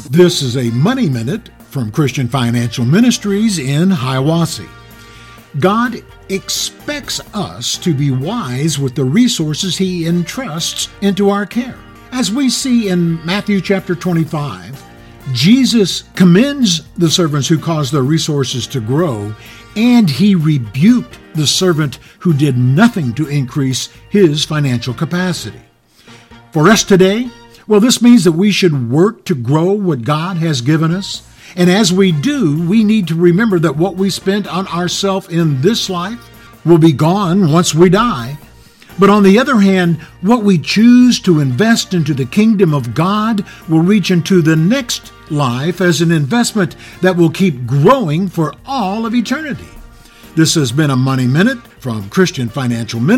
This is a Money Minute from Christian Financial Ministries in Hiawassee. God expects us to be wise with the resources He entrusts into our care. As we see in Matthew chapter 25, Jesus commends the servants who caused their resources to grow, and He rebuked the servant who did nothing to increase his financial capacity. For us today, well, this means that we should work to grow what God has given us. And as we do, we need to remember that what we spend on ourselves in this life will be gone once we die. But on the other hand, what we choose to invest into the kingdom of God will reach into the next life as an investment that will keep growing for all of eternity. This has been a Money Minute from Christian Financial Ministries.